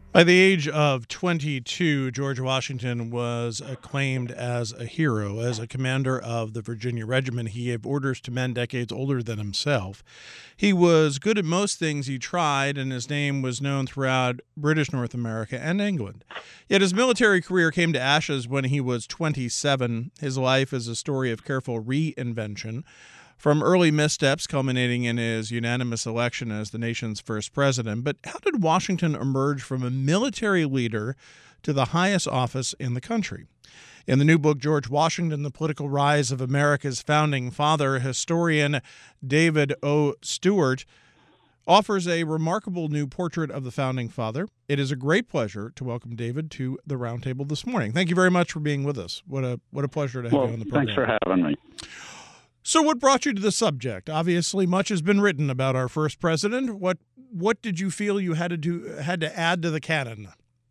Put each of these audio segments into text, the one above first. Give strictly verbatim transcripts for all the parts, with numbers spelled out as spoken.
By the age of twenty-two, George Washington was acclaimed as a hero. As a commander of the Virginia Regiment, he gave orders to men decades older than himself. He was good at most things he tried, and his name was known throughout British North America and England. Yet his military career came to ashes when he was twenty-seven. His life is a story of careful reinvention, from early missteps culminating in his unanimous election as the nation's first president. But how did Washington emerge from a military leader to the highest office in the country? In the new book, George Washington, The Political Rise of America's Founding Father, historian David O. Stewart offers a remarkable new portrait of the Founding Father. It is a great pleasure to welcome David to the Roundtable this morning. Thank you very much for being with us. What a what a pleasure to have well, you on the program. Thanks for having me. So what brought you to the subject? Obviously, much has been written about our first president. What what did you feel you had to do had to add to the canon?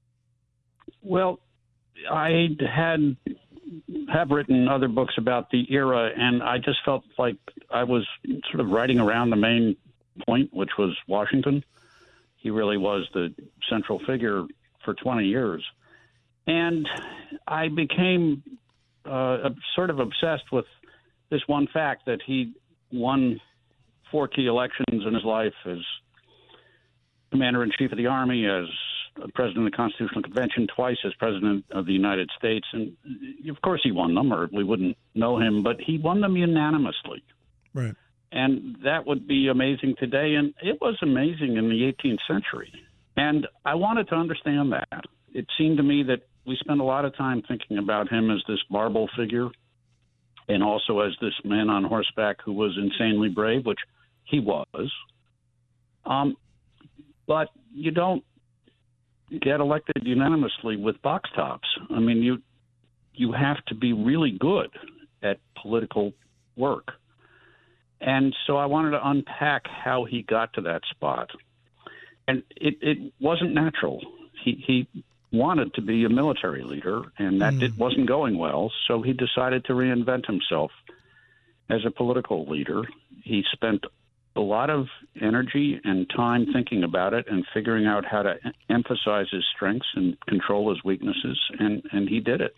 Well, I had have written other books about the era, and I just felt like I was sort of writing around the main point, which was Washington. He really was the central figure for twenty years. And I became uh, sort of obsessed with this one fact that he won four key elections in his life as commander-in-chief of the Army, as president of the Constitutional Convention, twice as president of the United States. And, of course, he won them, or we wouldn't know him, but he won them unanimously. Right. And that would be amazing today, and it was amazing in the eighteenth century. And I wanted to understand that. It seemed to me that we spent a lot of time thinking about him as this marble figure, and also as this man on horseback who was insanely brave, which he was. Um, but you don't get elected unanimously with box tops. I mean, you you have to be really good at political work. And so I wanted to unpack how he got to that spot. And it, it wasn't natural. He, he wanted to be a military leader, and that mm. did, wasn't going well, so he decided to reinvent himself as a political leader. He spent a lot of energy and time thinking about it and figuring out how to emphasize his strengths and control his weaknesses, and, and he did it.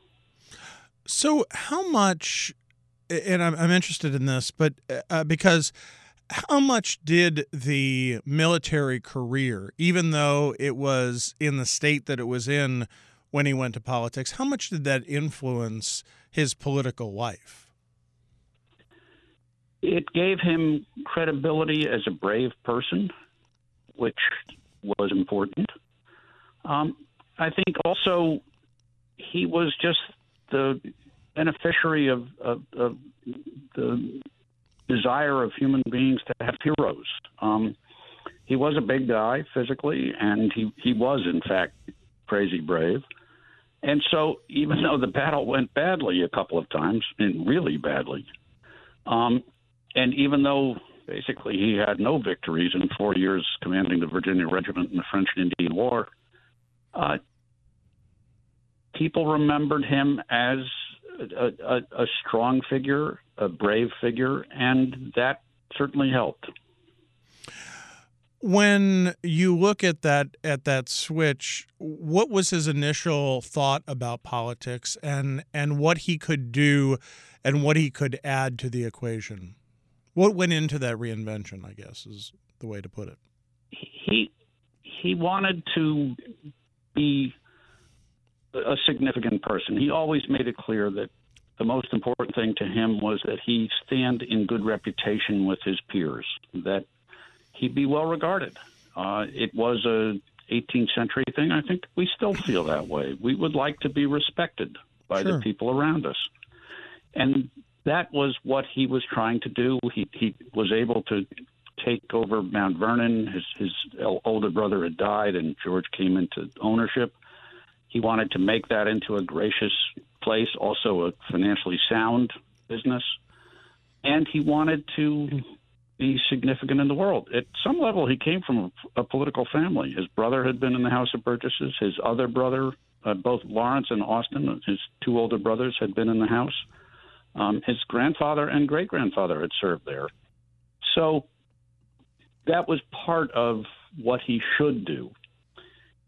So how much, and I'm, I'm interested in this, but uh, because how much did the military career, even though it was in the state that it was in when he went to politics, how much did that influence his political life? It gave him credibility as a brave person, which was important. Um, I think also he was just the beneficiary of, of, of the desire of human beings to have heroes. Um, he was a big guy physically, and he, he was, in fact, crazy brave. And so even though the battle went badly a couple of times, and really badly, um, and even though basically he had no victories in four years commanding the Virginia Regiment in the French and Indian War, uh, people remembered him as a, a, a strong figure, a brave figure, and that certainly helped. When you look at that at that switch, what was his initial thought about politics, and and what he could do and what he could add to the equation? What went into that reinvention, I guess, is the way to put it. He he wanted to be a significant person. He always made it clear that the most important thing to him was that he stand in good reputation with his peers, that he be well regarded. Uh, it was a eighteenth century thing. I think we still feel that way. We would like to be respected by Sure. the people around us. And that was what he was trying to do. He, he was able to take over Mount Vernon. His, his older brother had died, and George came into ownership. He wanted to make that into a gracious place, also a financially sound business. And he wanted to be significant in the world. At some level, he came from a, a political family. His brother had been in the House of Burgesses. His other brother, uh, both Lawrence and Austin, his two older brothers, had been in the House. Um, his grandfather and great-grandfather had served there. So that was part of what he should do.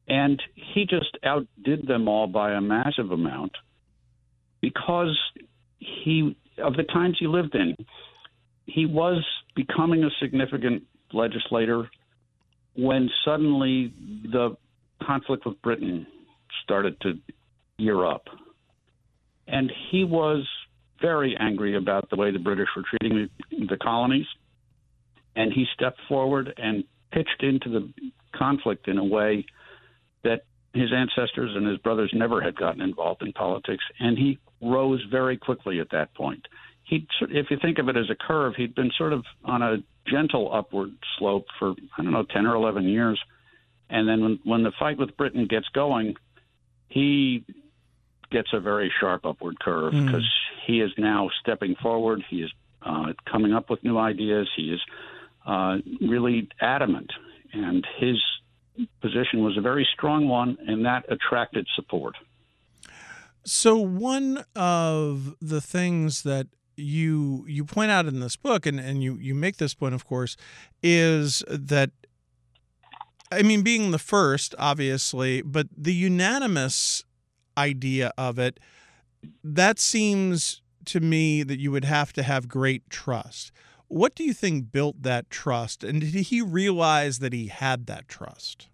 And he just outdid them all by a massive amount because he, of the times he lived in, he was becoming a significant legislator when suddenly the conflict with Britain started to gear up. And he was very angry about the way the British were treating the, the colonies. And he stepped forward and pitched into the conflict in a way that his ancestors and his brothers never had gotten involved in politics. And he rose very quickly at that point. He, if you think of it as a curve, he'd been sort of on a gentle upward slope for, I don't know, ten or eleven years. And then when, when the fight with Britain gets going, he gets a very sharp upward curve because mm. he is now stepping forward. He is uh, coming up with new ideas. He is uh, really adamant. And his position was a very strong one, and that attracted support. So one of the things that you you point out in this book, and, and you, you make this point, of course, is that, I mean, being the first, obviously, but the unanimous idea of it, that seems to me that you would have to have great trust. What do you think built that trust? And did he realize that he had that trust?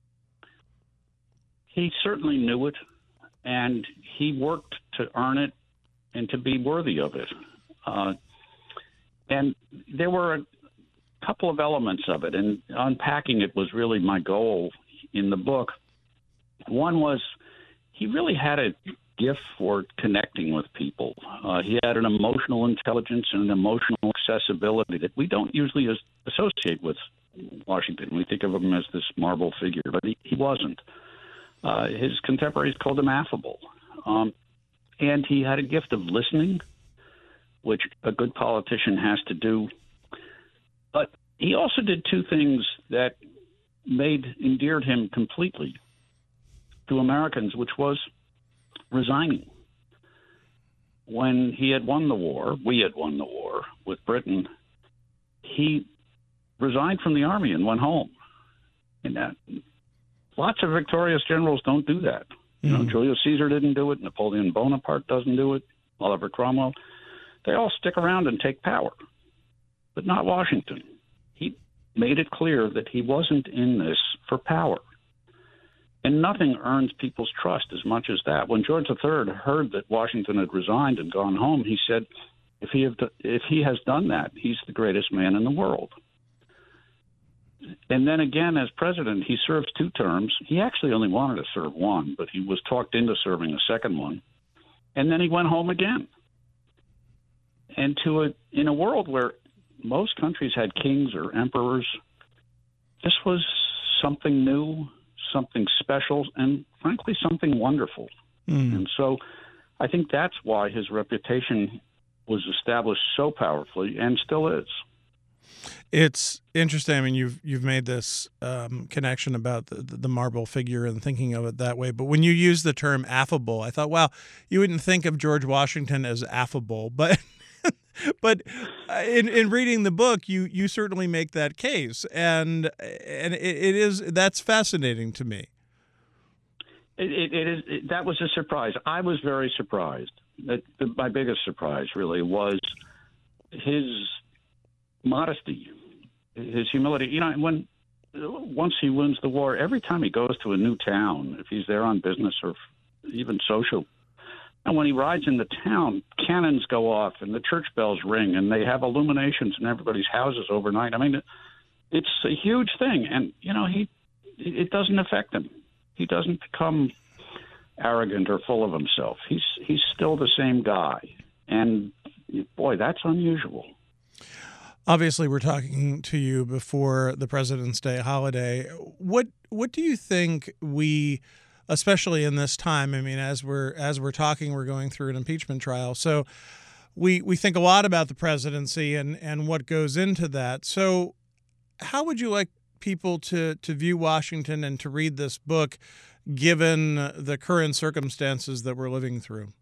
He certainly knew it, and he worked to earn it and to be worthy of it. Uh, and there were a couple of elements of it, and unpacking it was really my goal in the book. One was he really had a gift for connecting with people. Uh, he had an emotional intelligence and an emotional accessibility that we don't usually as- associate with Washington. We think of him as this marble figure, but he, he wasn't. Uh, his contemporaries called him affable. Um, and he had a gift of listening, which a good politician has to do. But he also did two things that made endeared him completely to Americans, which was resigning. When he had won the war, we had won the war with Britain, he resigned from the army and went home. And that, lots of victorious generals don't do that. Mm-hmm. You know, Julius Caesar didn't do it. Napoleon Bonaparte doesn't do it. Oliver Cromwell. They all stick around and take power, but not Washington. He made it clear that he wasn't in this for power. And nothing earns people's trust as much as that. When George the Third heard that Washington had resigned and gone home, he said, if he, have, if he has done that, he's the greatest man in the world. And then again, as president, he served two terms. He actually only wanted to serve one, but he was talked into serving a second one. And then he went home again. And to a, in a world where most countries had kings or emperors, this was something new, something special, and frankly, something wonderful. Mm. And so I think that's why his reputation was established so powerfully and still is. It's interesting. I mean, you've you've made this um, connection about the, the marble figure and thinking of it that way. But when you use the term affable, I thought, wow, you wouldn't think of George Washington as affable. But but in, in reading the book, you you certainly make that case, and and it, it is that's fascinating to me. It, it, it is it, that was a surprise. I was very surprised. That the, my biggest surprise really was his modesty, his humility. You know, when once he wins the war, every time he goes to a new town, if he's there on business or even social, and when he rides into town, cannons go off and the church bells ring, and they have illuminations in everybody's houses overnight. I mean, it's a huge thing, and you know, he it doesn't affect him. He doesn't become arrogant or full of himself. He's he's still the same guy, and boy, that's unusual. Obviously, we're talking to you before the President's Day holiday. What what do you think we, especially in this time, I mean, as we're as we're talking, we're going through an impeachment trial. So we we think a lot about the presidency and, and what goes into that. So how would you like people to, to view Washington and to read this book, given the current circumstances that we're living through?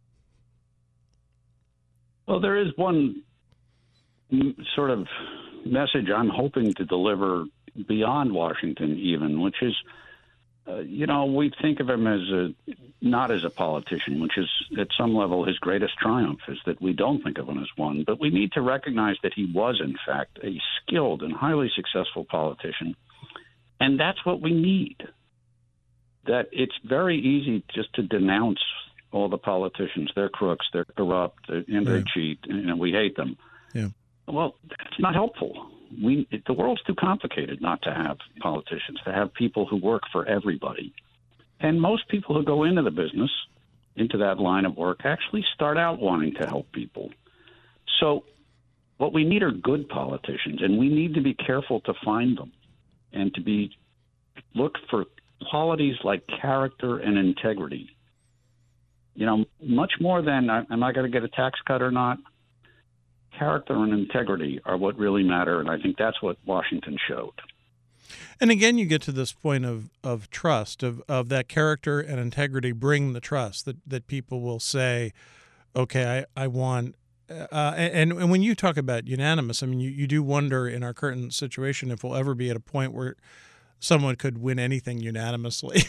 Well, there is one sort of message I'm hoping to deliver beyond Washington even, which is uh, you know, we think of him as a not as a politician, which is at some level his greatest triumph, is that we don't think of him as one. But we need to recognize that he was, in fact, a skilled and highly successful politician. And that's what we need. That it's very easy just to denounce all the politicians. They're crooks, they're corrupt, and they Yeah. cheat, and we hate them. Yeah. Well, that's not helpful. We the world's too complicated not to have politicians, to have people who work for everybody. And most people who go into the business, into that line of work, actually start out wanting to help people. So what we need are good politicians, and we need to be careful to find them and to be look for qualities like character and integrity. You know, much more than am I going to get a tax cut or not? Character and integrity are what really matter, and I think that's what Washington showed. And again, you get to this point of, of trust, of, of that character and integrity bring the trust that, that people will say, okay, I, I want, uh, and, and when you talk about unanimous, I mean, you, you do wonder in our current situation if we'll ever be at a point where someone could win anything unanimously.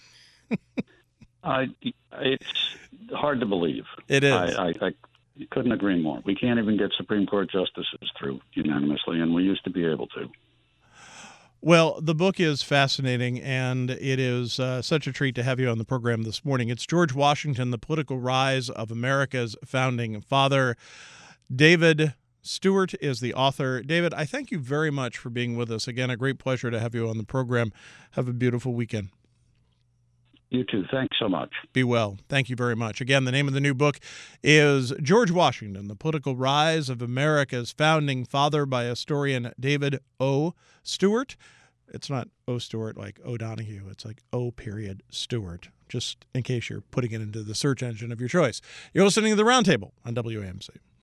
uh, it's hard to believe. It is. I, I, I couldn't agree more. We can't even get Supreme Court justices through unanimously, and we used to be able to. Well, the book is fascinating, and it is uh, such a treat to have you on the program this morning. It's George Washington, The Political Rise of America's Founding Father. David Stewart is the author. David, I thank you very much for being with us. Again, a great pleasure to have you on the program. Have a beautiful weekend. You too. Thanks so much. Be well. Thank you very much. Again, the name of the new book is George Washington, The Political Rise of America's Founding Father by historian David O. Stewart. It's not O. Stewart like O'Donoghue. It's like O. period Stewart, just in case you're putting it into the search engine of your choice. You're listening to The Roundtable on W A M C.